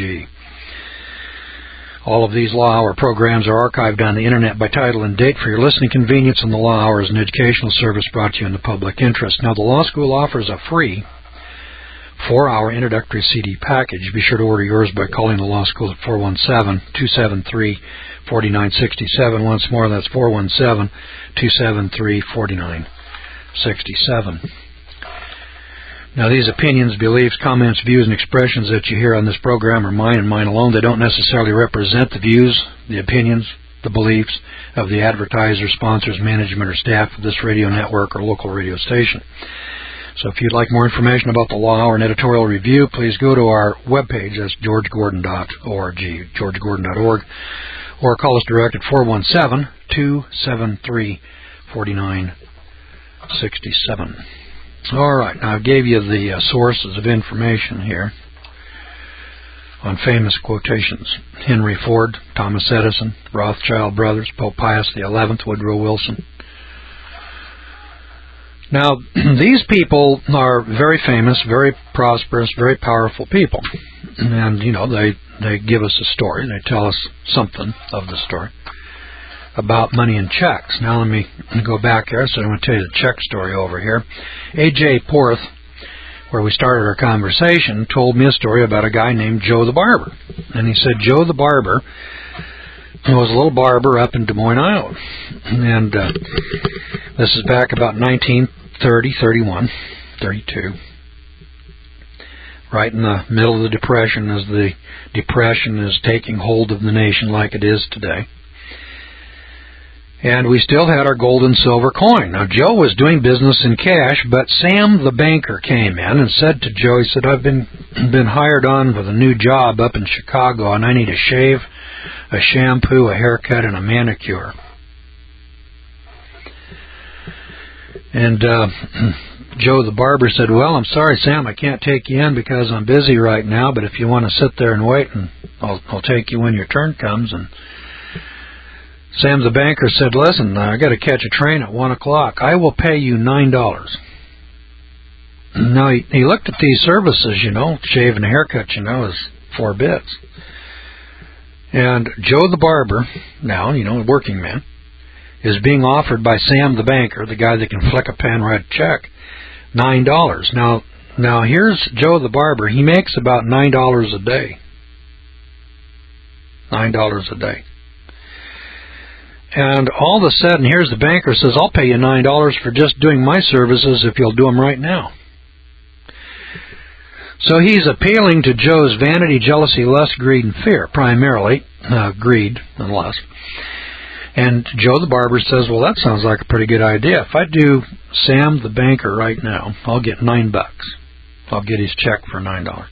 All of these Law Hour programs are archived on the Internet by title and date for your listening convenience, and the Law Hour is an educational service brought to you in the public interest. Now, the Law School offers a free 4-hour introductory CD package. Be sure to order yours by calling the Law School at 417-273-4967. Once more, that's 417-273-4967. Now, these opinions, beliefs, comments, views, and expressions that you hear on this program are mine and mine alone. They don't necessarily represent the views, the opinions, the beliefs of the advertiser, sponsors, management, or staff of this radio network or local radio station. So if you'd like more information about the law or an editorial review, please go to our webpage. That's georgegordon.org, georgegordon.org, or call us direct at 417-273-4967. All right, now I gave you the sources of information here on famous quotations. Henry Ford, Thomas Edison, Rothschild brothers, Pope Pius XI, Woodrow Wilson. Now, these people are very famous, very prosperous, very powerful people. And, they give us a story. They tell us something of the story about money and checks. Now, let me go back here. So I'm going to tell you the check story over here. A.J. Porth, where we started our conversation, told me a story about a guy named Joe the Barber. And he said Joe the Barber was a little barber up in Des Moines, Iowa. And this is back about 1930, 31, 32. Right in the middle of the Depression, as the Depression is taking hold of the nation like it is today. And we still had our gold and silver coin. Now, Joe was doing business in cash, but Sam the banker came in and said to Joe, he said, I've been hired on with a new job up in Chicago, and I need a shave, a shampoo, a haircut, and a manicure. And Joe the barber said, well, I'm sorry, Sam, I can't take you in because I'm busy right now, but if you want to sit there and wait, and I'll take you when your turn comes. And Sam the banker said, listen, I got to catch a train at 1 o'clock. I will pay you $9. Now, he looked at these services, shave and a haircut, is 4 bits. And Joe the barber, now, a working man, is being offered by Sam the banker, the guy that can flick a pen, write a check, $9. Now here's Joe the barber. He makes about $9 a day. $9 a day. And all of a sudden, here's the banker says, I'll pay you $9 for just doing my services if you'll do them right now. So he's appealing to Joe's vanity, jealousy, lust, greed, and fear, primarily greed and lust. And Joe the barber says, well, that sounds like a pretty good idea. If I do Sam the banker right now, I'll get $9. I'll get his check for $9.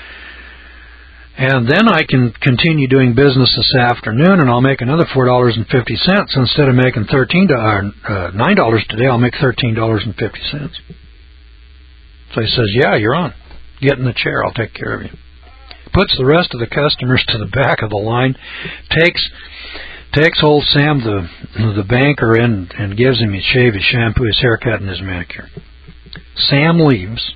And then I can continue doing business this afternoon, and I'll make another $4.50. Instead of making $9 today, I'll make $13.50. So he says, yeah, you're on. Get in the chair. I'll take care of you. Puts the rest of the customers to the back of the line, takes old Sam the banker in and gives him his shave, his shampoo, his haircut, and his manicure. Sam leaves,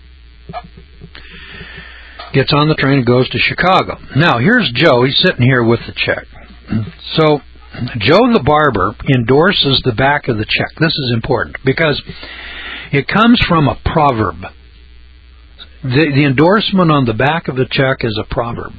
gets on the train and goes to Chicago. Now, here's Joe. He's sitting here with the check. So, Joe the barber endorses the back of the check. This is important because it comes from a proverb. The endorsement on the back of the check is a proverb.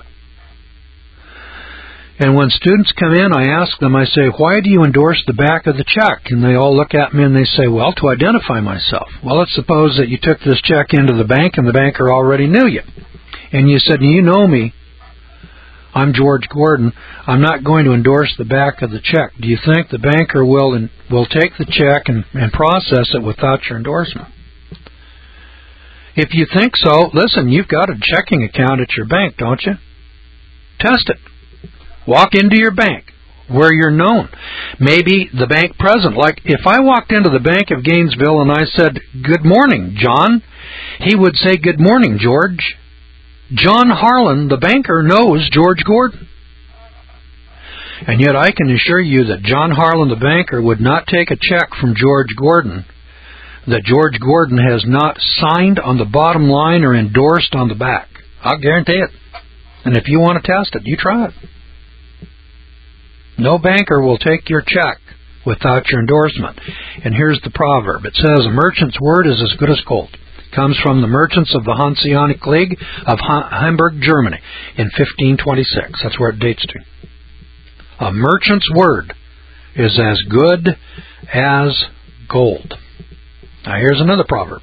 And when students come in, I ask them, I say, why do you endorse the back of the check? And they all look at me and they say, well, to identify myself. Well, let's suppose that you took this check into the bank and the banker already knew you. And you said, you know me, I'm George Gordon, I'm not going to endorse the back of the check. Do you think the banker will take the check and process it without your endorsement? If you think so, listen, you've got a checking account at your bank, don't you? Test it. Walk into your bank where you're known. Maybe the bank president. Like if I walked into the Bank of Gainesville and I said, good morning, John, he would say, good morning, George. John Harlan, the banker, knows George Gordon. And yet I can assure you that John Harlan, the banker, would not take a check from George Gordon that George Gordon has not signed on the bottom line or endorsed on the back. I'll guarantee it. And if you want to test it, you try it. No banker will take your check without your endorsement. And here's the proverb. It says, a merchant's word is as good as gold. It comes from the merchants of the Hanseatic League of Hamburg, Germany, in 1526. That's where it dates to. A merchant's word is as good as gold. Now here's another proverb.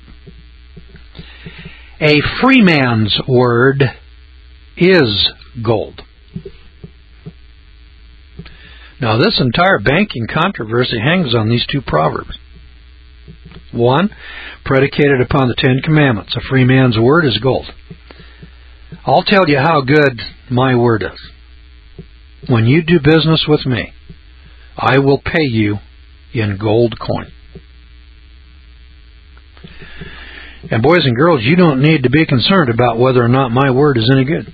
A free man's word is gold. Now, this entire banking controversy hangs on these two proverbs. One, predicated upon the Ten Commandments. A free man's word is gold. I'll tell you how good my word is. When you do business with me, I will pay you in gold coin. And boys and girls, you don't need to be concerned about whether or not my word is any good.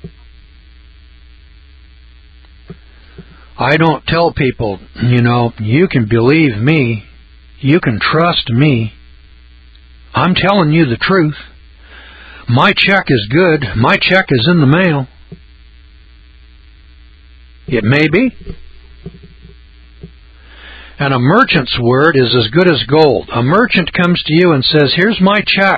I don't tell people, you can believe me, you can trust me. I'm telling you the truth. My check is good. My check is in the mail. It may be. And a merchant's word is as good as gold. A merchant comes to you and says, here's my check.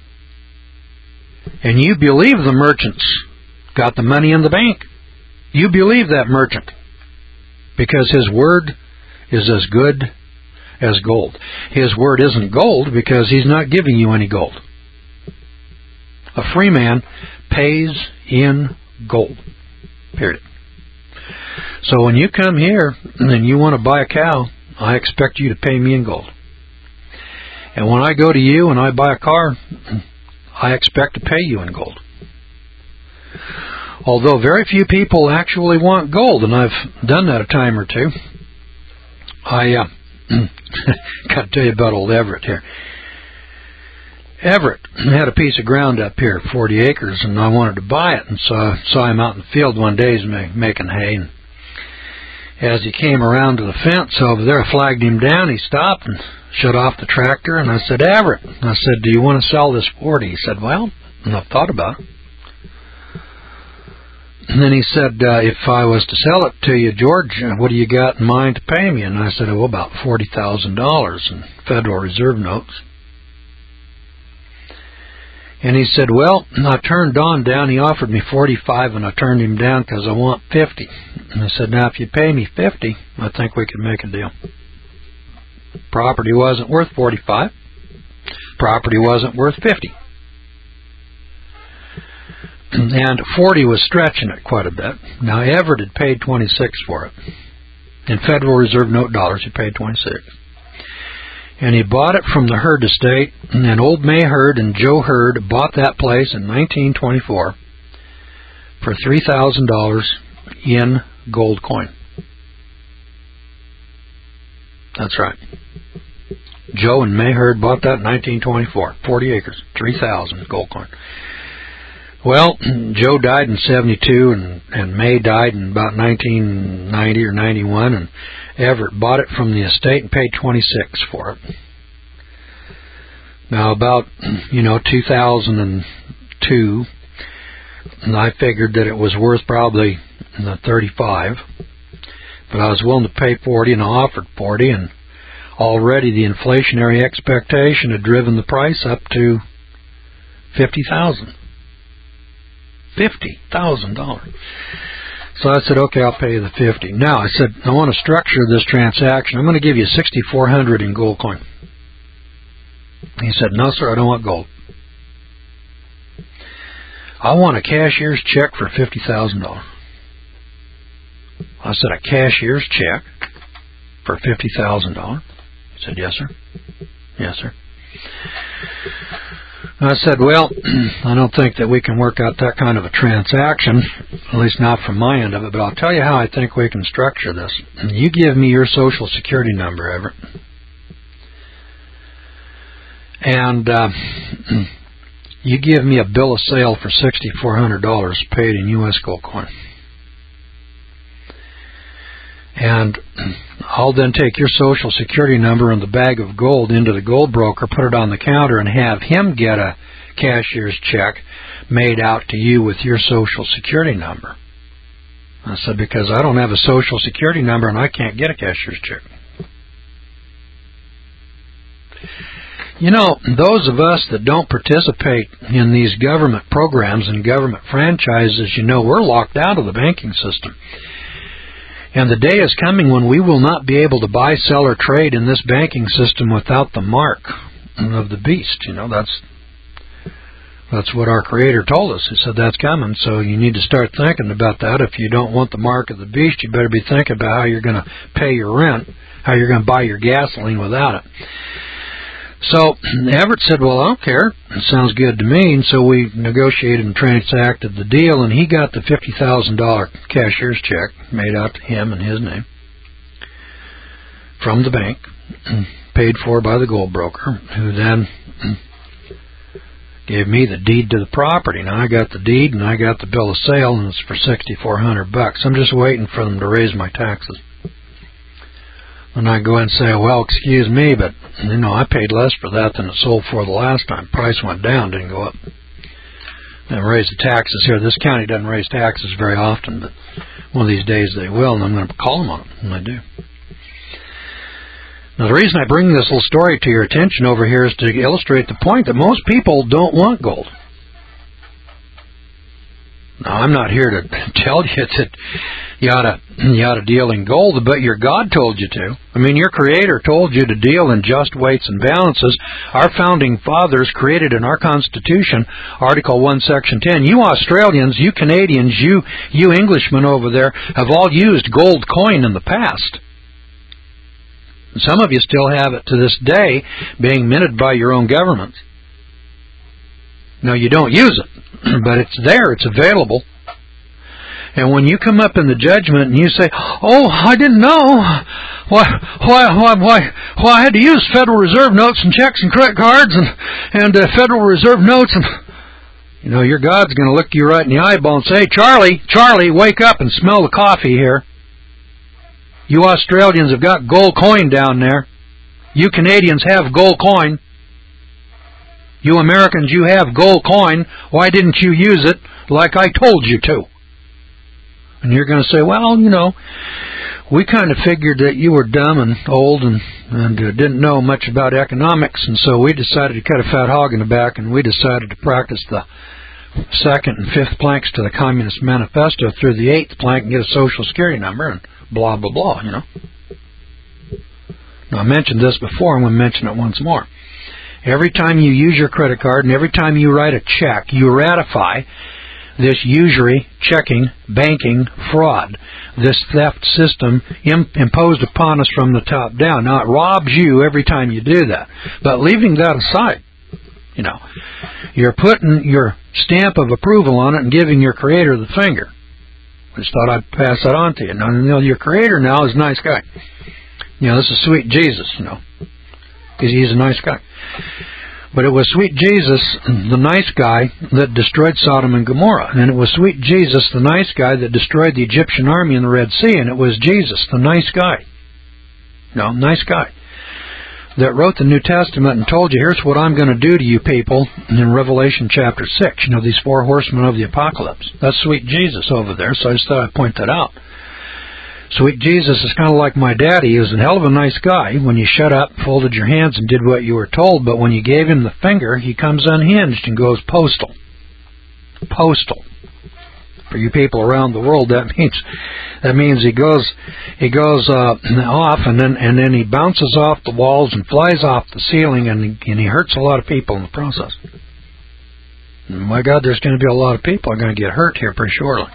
And you believe the merchant's got the money in the bank. You believe that merchant because his word is as good as gold. His word isn't gold because he's not giving you any gold. A free man pays in gold. Period. So when you come here and you want to buy a cow, I expect you to pay me in gold. And when I go to you and I buy a car, I expect to pay you in gold. Although very few people actually want gold, and I've done that a time or two. I got to tell you about old Everett here. Everett had a piece of ground up here, 40 acres, and I wanted to buy it. And so I saw him out in the field one day, he's making hay. And as he came around to the fence over there, I flagged him down. He stopped and shut off the tractor. And I said, Everett, I said, do you want to sell this 40? He said, well, I've thought about it. And then he said, if I was to sell it to you, George, what do you got in mind to pay me? And I said, about $40,000 in Federal Reserve notes. And he said, well, I turned Don down. He offered me 45, and I turned him down because I want 50. And I said, now, if you pay me 50, I think we could make a deal. Property wasn't worth 45. Property wasn't worth 50. And 40 was stretching it quite a bit. Now, Everett had paid 26 for it. In Federal Reserve note dollars, he paid 26. And he bought it from the Hurd estate, and old May Hurd and Joe Hurd bought that place in 1924 for $3,000 in gold coin. That's right. Joe and May Hurd bought that in 1924, 40 acres, $3,000 gold coin. Well, Joe died in 72, and May died in about 1990 or 91, and Everett bought it from the estate and paid 26 for it. Now, about 2002, and I figured that it was worth probably 35, but I was willing to pay 40, and I offered 40, and already the inflationary expectation had driven the price up to $50,000. $50,000. So I said, okay, I'll pay you the 50. Now, I said, I want to structure this transaction. I'm going to give you $6,400 in gold coin. He said, no, sir, I don't want gold. I want a cashier's check for $50,000. I said, a cashier's check for $50,000? He said, yes, sir. Yes, sir. I said, well, I don't think that we can work out that kind of a transaction, at least not from my end of it, but I'll tell you how I think we can structure this. You give me your Social Security number, Everett, and you give me a bill of sale for $6,400 paid in U.S. gold coin. And I'll then take your Social Security number and the bag of gold into the gold broker, put it on the counter, and have him get a cashier's check made out to you with your Social Security number. I said, because I don't have a Social Security number and I can't get a cashier's check. Those of us that don't participate in these government programs and government franchises, we're locked out of the banking system. And the day is coming when we will not be able to buy, sell, or trade in this banking system without the mark of the beast. That's That's what our Creator told us. He said that's coming, so you need to start thinking about that. If you don't want the mark of the beast, you better be thinking about how you're going to pay your rent, how you're going to buy your gasoline without it. So Everett said, well, I don't care. It sounds good to me. And so we negotiated and transacted the deal, and he got the $50,000 cashier's check made out to him in his name from the bank, paid for by the gold broker, who then gave me the deed to the property. Now I got the deed and I got the bill of sale, and it's for $6,400. I'm just waiting for them to raise my taxes. And I go in and say, well, excuse me, but I paid less for that than it sold for the last time. Price went down, didn't go up. They raised the taxes here. This county doesn't raise taxes very often, but one of these days they will, and I'm going to call them on it, and I do. Now, the reason I bring this little story to your attention over here is to illustrate the point that most people don't want gold. Now, I'm not here to tell you that you ought to deal in gold, but your God told you to. I mean, your Creator told you to deal in just weights and balances. Our founding fathers created in our Constitution, Article 1, Section 10. You Australians, you Canadians, you Englishmen over there have all used gold coin in the past. Some of you still have it to this day, being minted by your own governments. Now, you don't use it, but it's there, it's available. And when you come up in the judgment and you say, oh, I didn't know, why I had to use Federal Reserve notes and checks and credit cards and Federal Reserve notes, and your God's going to look you right in the eyeball and say, Charlie, wake up and smell the coffee here. You Australians have got gold coin down there. You Canadians have gold coin. You Americans, you have gold coin. Why didn't you use it like I told you to? And you're going to say, well, we kind of figured that you were dumb and old and didn't know much about economics, and so we decided to cut a fat hog in the back, and we decided to practice the second and fifth planks to the Communist Manifesto through the eighth plank and get a Social Security number and blah, blah, blah, Now, I mentioned this before. I'm going to mention it once more. Every time you use your credit card and every time you write a check, you ratify this usury, checking, banking, fraud, this theft system imposed upon us from the top down. Now, it robs you every time you do that. But leaving that aside, you're putting your stamp of approval on it and giving your Creator the finger. I just thought I'd pass that on to you. Now, your Creator now is a nice guy. This is sweet Jesus, because he's a nice guy. But it was sweet Jesus, the nice guy, that destroyed Sodom and Gomorrah. And it was sweet Jesus, the nice guy, that destroyed the Egyptian army in the Red Sea. And it was Jesus, the nice guy. Nice guy, that wrote the New Testament and told you, here's what I'm going to do to you people in Revelation chapter 6. These four horsemen of the apocalypse. That's sweet Jesus over there, so I just thought I'd point that out. Sweet Jesus is kind of like my daddy. He was a hell of a nice guy when you shut up, folded your hands, and did what you were told. But when you gave him the finger, he comes unhinged and goes postal. Postal. For you people around the world, that means he goes off, and then he bounces off the walls and flies off the ceiling, and he hurts a lot of people in the process. And my God, there's going to be a lot of people are going to get hurt here pretty shortly.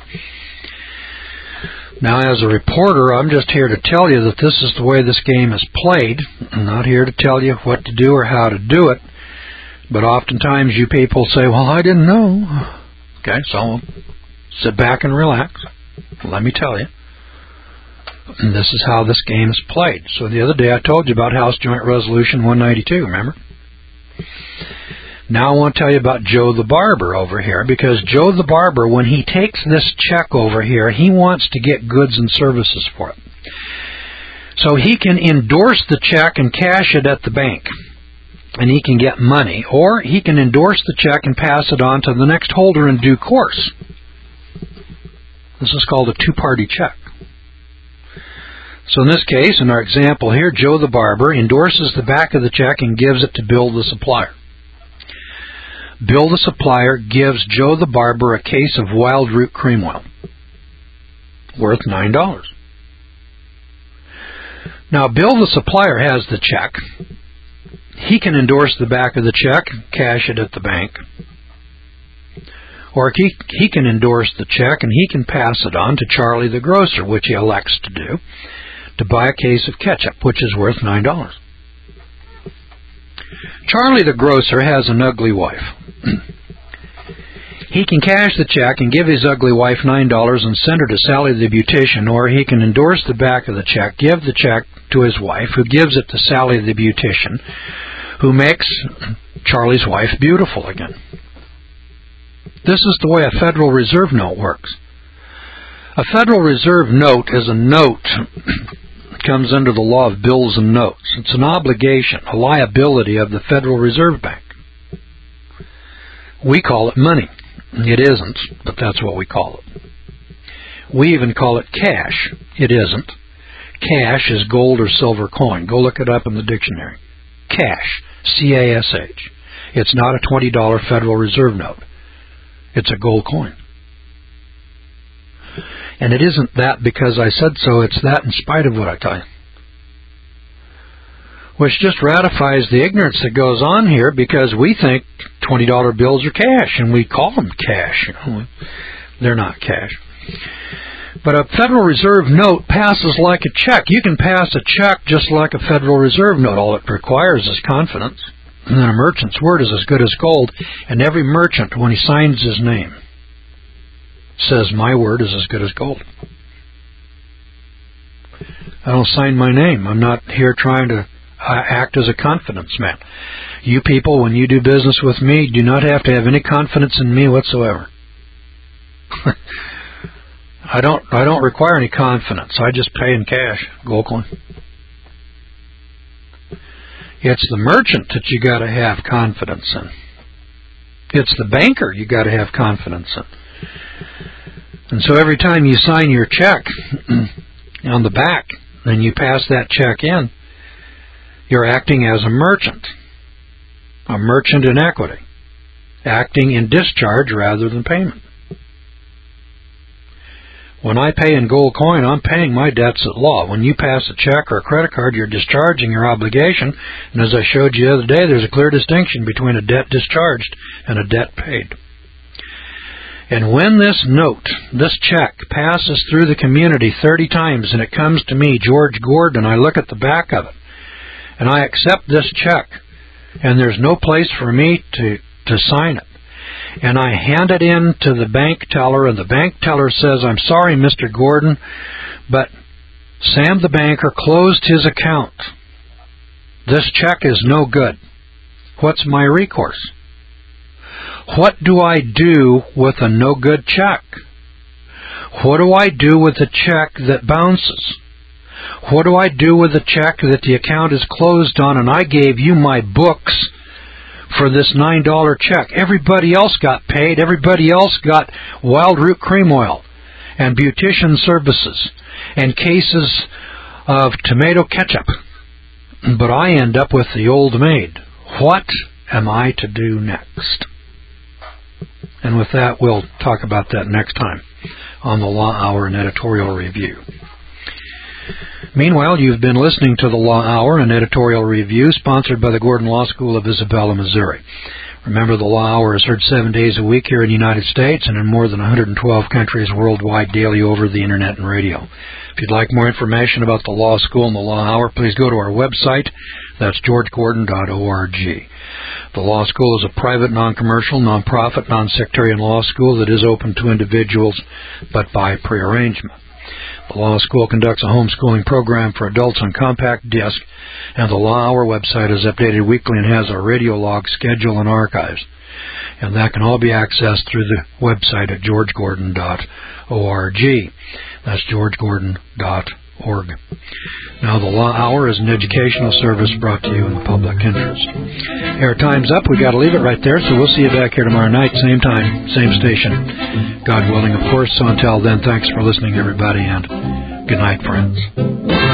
Now, as a reporter, I'm just here to tell you that this is the way this game is played. I'm not here to tell you what to do or how to do it. But oftentimes you people say, well, I didn't know. Okay, so sit back and relax. Let me tell you. And this is how this game is played. So the other day I told you about House Joint Resolution 192, remember? Now I want to tell you about Joe the Barber over here, because Joe the Barber, when he takes this check over here, he wants to get goods and services for it. So he can endorse the check and cash it at the bank, and he can get money, or he can endorse the check and pass it on to the next holder in due course. This is called a two-party check. So in this case, in our example here, Joe the Barber endorses the back of the check and gives it to Bill the supplier. Bill the supplier gives Joe the Barber a case of Wild Root Cream Oil, worth $9. Now, Bill the supplier has the check. He can endorse the back of the check, cash it at the bank. Or he can endorse the check and he can pass it on to Charlie the grocer, which he elects to do, to buy a case of ketchup, which is worth $9. Charlie the grocer has an ugly wife. He can cash the check and give his ugly wife $9 and send her to Sally the beautician, or he can endorse the back of the check, give the check to his wife, who gives it to Sally the beautician, who makes Charlie's wife beautiful again. This is the way a Federal Reserve note works. A Federal Reserve note is a note that comes under the law of bills and notes. It's an obligation, a liability of the Federal Reserve Bank. We call it money. It isn't, but that's what we call it. We even call it cash. It isn't. Cash is gold or silver coin. Go look it up in the dictionary. Cash. C-A-S-H. It's not a $20 Federal Reserve note. It's a gold coin. And it isn't that because I said so. It's that in spite of what I tell you. Which just ratifies the ignorance that goes on here, because we think $20 bills are cash, and we call them cash. They're not cash. But a Federal Reserve note passes like a check. You can pass a check just like a Federal Reserve note. All it requires is confidence. And then a merchant's word is as good as gold. And every merchant, when he signs his name, says, my word is as good as gold. I don't sign my name. I'm not here trying to act as a confidence man. You people, when you do business with me, do not have to have any confidence in me whatsoever. I don't require any confidence. I just pay in cash, gold coin. It's the merchant that you got to have confidence in. It's the banker you got to have confidence in. And so every time you sign your check on the back and you pass that check in, you're acting as a merchant in equity, acting in discharge rather than payment. When I pay in gold coin, I'm paying my debts at law. When you pass a check or a credit card, you're discharging your obligation. And as I showed you the other day, there's a clear distinction between a debt discharged and a debt paid. And when this note, this check, passes through the community 30 times and it comes to me, George Gordon, I look at the back of it, and I accept this check, and there's no place for me to sign it. And I hand it in to the bank teller, and the bank teller says, I'm sorry, Mr. Gordon, but Sam the banker closed his account. This check is no good. What's my recourse? What do I do with a no-good check? What do I do with a check that bounces? What do I do with a check that the account is closed on and I gave you my books for this $9 check? Everybody else got paid. Everybody else got Wild Root Cream Oil and beautician services and cases of tomato ketchup. But I end up with the old maid. What am I to do next? And with that, we'll talk about that next time on the Law Hour and Editorial Review. Meanwhile, you've been listening to the Law Hour and Editorial Review, sponsored by the Gordon Law School of Isabella, Missouri. Remember, the Law Hour is heard 7 days a week here in the United States and in more than 112 countries worldwide daily over the Internet and radio. If you'd like more information about the Law School and the Law Hour, please go to our website. That's georgegordon.org. The Law School is a private, non-commercial, non-profit, non-sectarian law school that is open to individuals, but by prearrangement. The Law School conducts a homeschooling program for adults on compact disc, and the Law Hour website is updated weekly and has our radio log, schedule, and archives. And that can all be accessed through the website at georgegordon.org. That's georgegordon.org. Now, the Law Hour is an educational service brought to you in the public interest. Our time's up. We got to leave it right there, so we'll see you back here tomorrow night, same time, same station. God willing, of course. So until then, thanks for listening, everybody, and good night, friends.